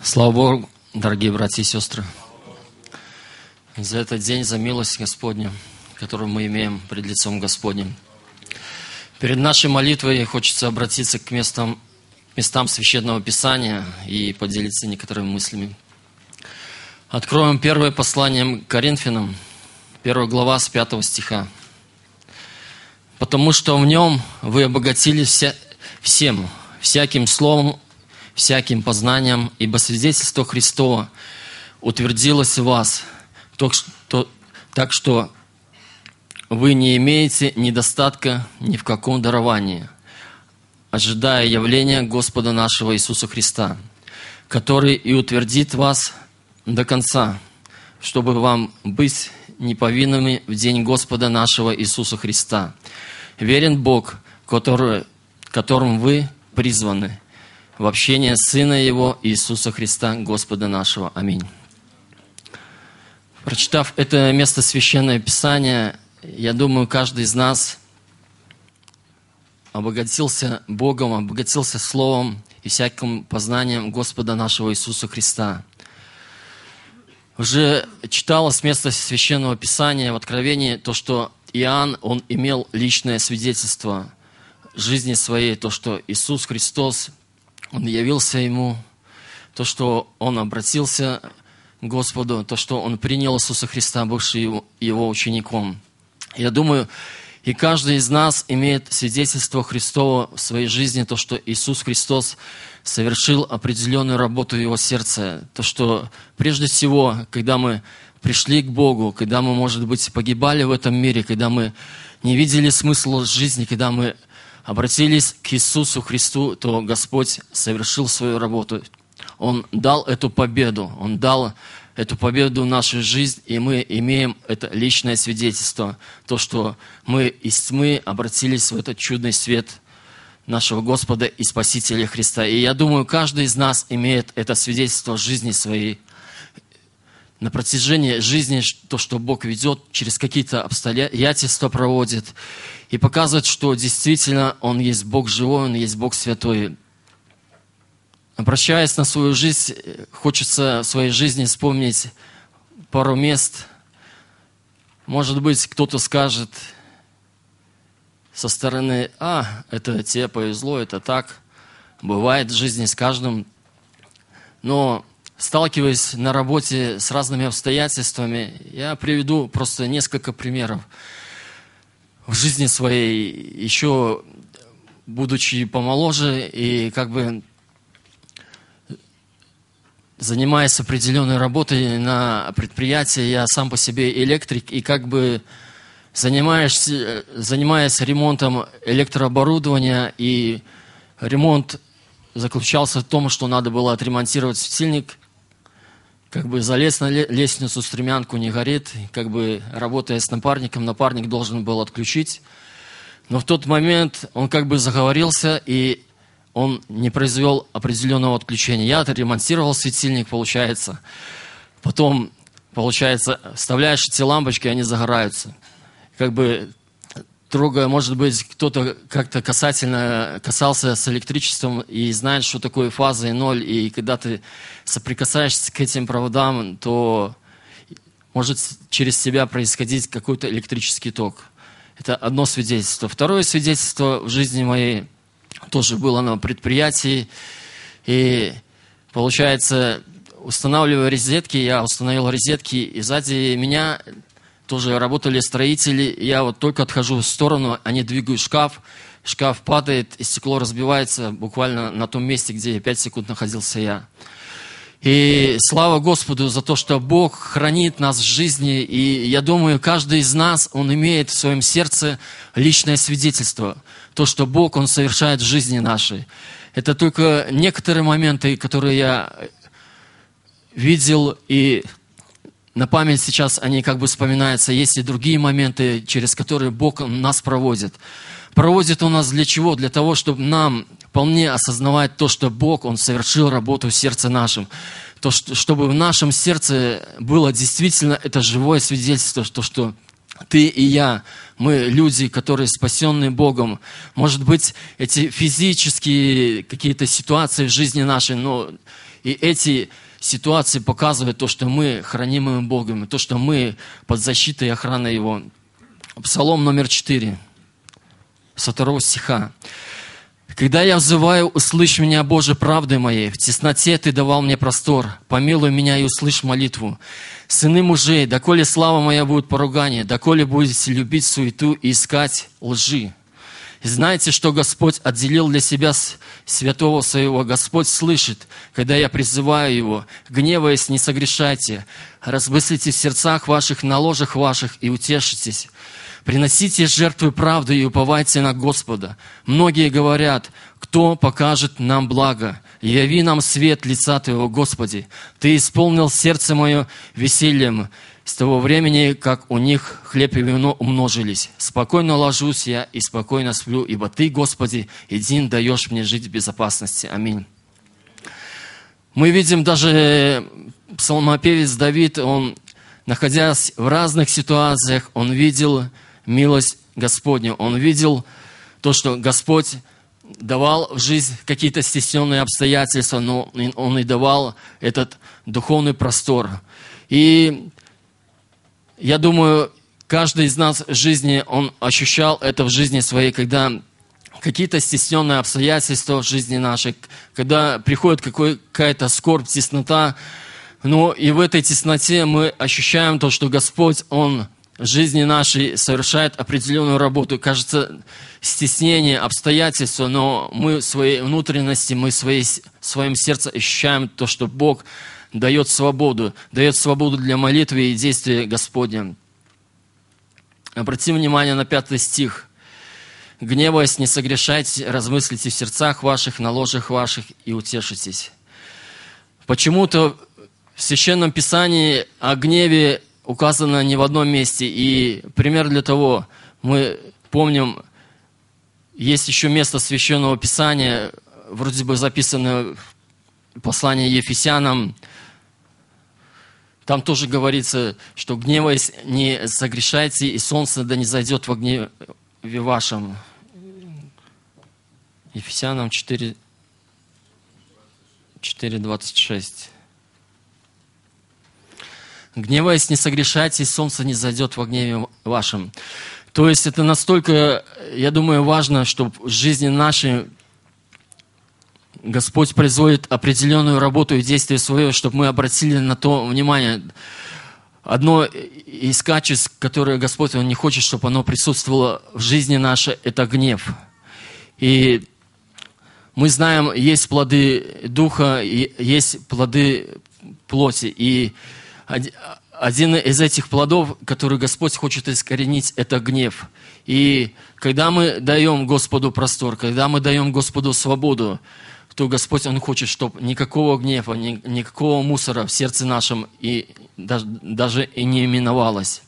Слава Богу, дорогие братья и сестры, за этот день, за милость Господню, которую мы имеем пред лицом Господним. Перед нашей молитвой хочется обратиться к местам Священного Писания и поделиться некоторыми мыслями. Откроем первое послание к Коринфянам, 1 глава с 5 стиха. «Потому что в нем вы обогатились всяким словом, всяким познанием, ибо свидетельство Христово утвердилось в вас, так что вы не имеете недостатка ни в каком даровании, ожидая явления Господа нашего Иисуса Христа, который и утвердит вас до конца, чтобы вам быть неповинными в день Господа нашего Иисуса Христа. Верен Бог, которым вы призваны в общение Сына Его Иисуса Христа, Господа нашего. Аминь». Прочитав это место Священное Писание, я думаю, каждый из нас обогатился Богом, обогатился Словом и всяким познанием Господа нашего Иисуса Христа. Уже читалось место Священного Писания в Откровении, то, что Иоанн, он имел личное свидетельство жизни своей, то, что Иисус Христос, Он явился ему, то, что он обратился к Господу, то, что он принял Иисуса Христа, бывший его учеником. Я думаю, и каждый из нас имеет свидетельство Христово в своей жизни, то, что Иисус Христос совершил определенную работу в его сердце, то, что прежде всего, когда мы пришли к Богу, когда мы, может быть, погибали в этом мире, когда мы не видели смысла жизни, когда мы обратились к Иисусу Христу, то Господь совершил свою работу. Он дал эту победу. Он дал эту победу в нашу жизнь, и мы имеем это личное свидетельство. То, что мы из тьмы обратились в этот чудный свет нашего Господа и Спасителя Христа. И я думаю, каждый из нас имеет это свидетельство жизни своей. На протяжении жизни, то, что Бог ведет, через какие-то обстоятельства проводит, и показывает, что действительно Он есть Бог живой, Он есть Бог святой. Обращаясь на свою жизнь, хочется в своей жизни вспомнить пару мест. Может быть, кто-то скажет со стороны: это тебе повезло, это так. Бывает в жизни с каждым. Но сталкиваясь на работе с разными обстоятельствами, я приведу просто несколько примеров. В жизни своей, еще будучи помоложе и занимаясь определенной работой на предприятии, я сам по себе электрик, и занимаясь ремонтом электрооборудования, и ремонт заключался в том, что надо было отремонтировать светильник, залез на лестницу, стремянку не горит, работая с напарником, напарник должен был отключить. Но в тот момент он заговорился, и он не произвел определенного отключения. Я отремонтировал светильник, получается. Потом, вставляешь эти лампочки, они загораются. Трогая, может быть, кто-то как-то касался с электричеством и знает, что такое фаза и ноль. И когда ты соприкасаешься к этим проводам, то может через тебя происходить какой-то электрический ток. Это одно свидетельство. Второе свидетельство в жизни моей тоже было на предприятии. И, получается, устанавливая розетки, я установил розетки, и сзади меня тоже работали строители. Я только отхожу в сторону, они двигают шкаф падает, и стекло разбивается буквально на том месте, где 5 секунд находился я. И слава Господу за то, что Бог хранит нас в жизни. И я думаю, каждый из нас, он имеет в своем сердце личное свидетельство. То, что Бог, Он совершает в жизни нашей. Это только некоторые моменты, которые я видел, и на память сейчас они вспоминаются. Есть и другие моменты, через которые Бог нас проводит. Проводит Он нас для чего? Для того, чтобы нам вполне осознавать то, что Бог, Он совершил работу в сердце нашем. То, чтобы в нашем сердце было действительно это живое свидетельство, что ты и я, мы люди, которые спасенные Богом. Может быть, эти физические какие-то ситуации в жизни нашей, но И эти ситуации показывают то, что мы хранимым Богом, то, что мы под защитой и охраной Его. Псалом номер 4, со 2 стиха. «Когда я взываю, услышь меня, Боже, правдой моей. В тесноте Ты давал мне простор. Помилуй меня и услышь молитву. Сыны мужей, доколе слава моя будет поругание, доколе будете любить суету и искать лжи. И знаете, что Господь отделил для себя святого своего. Господь слышит, когда я призываю Его. Гневаясь, не согрешайте. Размыслите в сердцах ваших, на ложах ваших и утешитесь. Приносите жертвы правды и уповайте на Господа. Многие говорят, кто покажет нам благо? Яви нам свет лица Твоего, Господи. Ты исполнил сердце мое весельем с того времени, как у них хлеб и вино умножились. Спокойно ложусь я и спокойно сплю, ибо Ты, Господи, един даешь мне жить в безопасности. Аминь». Мы видим даже псалмопевец Давид, он, находясь в разных ситуациях, он видел милость Господню. Он видел то, что Господь давал в жизнь какие-то стесненные обстоятельства, но Он и давал этот духовный простор. И я думаю, каждый из нас в жизни, он ощущал это в жизни своей, когда какие-то стесненные обстоятельства в жизни нашей, когда приходит какая-то скорбь, теснота, но и в этой тесноте мы ощущаем то, что Господь, Он в жизни нашей совершает определенную работу. Кажется, стеснение, обстоятельства, но мы в своей внутренности, мы в своем сердце ощущаем то, что Бог дает свободу для молитвы и действия Господня. Обратим внимание на 5 стих. «Гневаясь, не согрешайте, размыслите в сердцах ваших, на ложах ваших и утешитесь». Почему-то в Священном Писании о гневе указано не в одном месте. И пример для того, мы помним, есть еще место Священного Писания, вроде бы записано в послании Ефесянам. Там тоже говорится, что гневаясь, не согрешайте, и солнце да не зайдет во гневе вашем. Ефесянам 4:26. «Гневаясь, не согрешайте, и солнце не зайдет во гневе вашем». То есть это настолько, я думаю, важно, чтобы в жизни нашей Господь производит определенную работу и действие свое, чтобы мы обратили на то внимание. Одно из качеств, которое Господь Он не хочет, чтобы оно присутствовало в жизни нашей, это гнев. И мы знаем, есть плоды Духа, и есть плоды плоти. И один из этих плодов, который Господь хочет искоренить, это гнев. И когда мы даем Господу простор, когда мы даем Господу свободу, то Господь, Он хочет, чтобы никакого гнева, никакого мусора в сердце нашем и даже и не именовалось.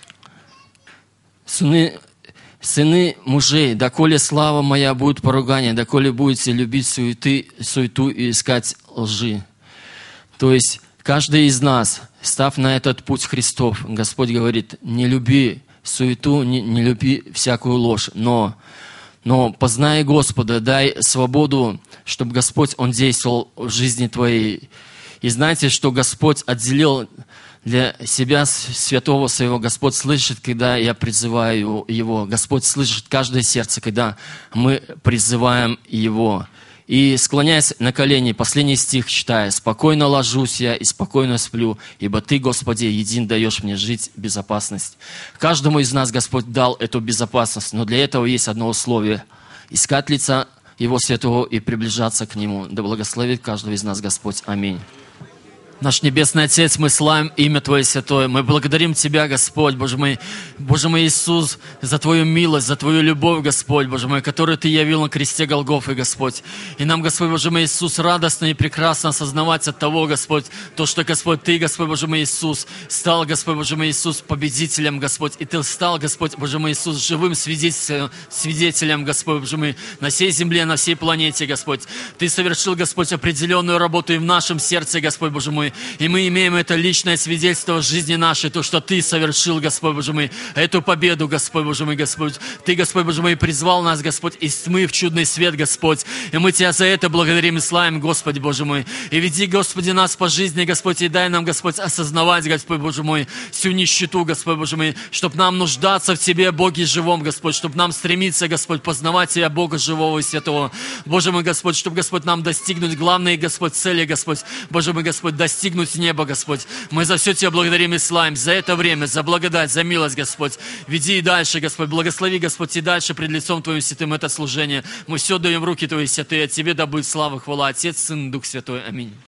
Сыны мужей, доколе слава моя будет поругание, доколе будете любить суету и искать лжи. То есть каждый из нас, став на этот путь Христов, Господь говорит, не люби суету, не люби всякую ложь, но познай Господа, дай свободу, чтобы Господь, Он действовал в жизни твоей. И знаете, что Господь отделил для себя святого своего. Господь слышит, когда я призываю Его. Господь слышит каждое сердце, когда мы призываем Его. И склоняясь на колени, последний стих читая, «Спокойно ложусь я и спокойно сплю, ибо Ты, Господи, един даешь мне жить в безопасность». Каждому из нас Господь дал эту безопасность, но для этого есть одно условие – искать лица Его Святого и приближаться к Нему. Да благословит каждого из нас Господь. Аминь. Наш Небесный Отец, мы славим имя Твое Святое. Мы благодарим Тебя, Господь, Боже мой Иисус, за Твою милость, за Твою любовь, Господь, Боже мой, которую Ты явил на кресте Голгофы, Господь. И нам, Господь, Боже мой Иисус, радостно и прекрасно осознавать от того, Господь, то, что, Господь, Ты, Господь, Боже мой Иисус, стал, Господь, Боже мой Иисус, победителем, Господь. И Ты стал, Господь, Боже мой Иисус, живым свидетелем, Господь, Боже мой, на всей земле, на всей планете, Господь. Ты совершил, Господь, определенную работу и в нашем сердце, Господь, Боже мой. И мы имеем это личное свидетельство в жизни нашей, то, что Ты совершил, Господь Боже мой, эту победу, Господь Боже мой, Господь. Ты, Господь Боже мой, призвал нас, Господь, из тьмы в чудный свет, Господь. И мы Тебя за это благодарим и славим, Господи Боже мой. И веди, Господи, нас по жизни, Господь, и дай нам, Господь, осознавать, Господь Боже мой, всю нищету, Господь Боже мой, чтобы нам нуждаться в Тебе, Боге живом, Господь, чтобы нам стремиться, Господь, познавать Тебя, Бога живого и святого. Боже мой, Господь, чтобы, Господь, нам достигнуть главные, Господь, цели, Господь. Боже мой, Господь, достигнуть неба, Господь. Мы за все Тебя благодарим и славим, за это время, за благодать, за милость, Господь. Веди и дальше, Господь, благослови, Господь, и дальше пред лицом Твоим святым это служение. Мы все даем в руки Твои святые, от Тебе да будет слава, хвала, Отец, Сын, Дух Святой. Аминь.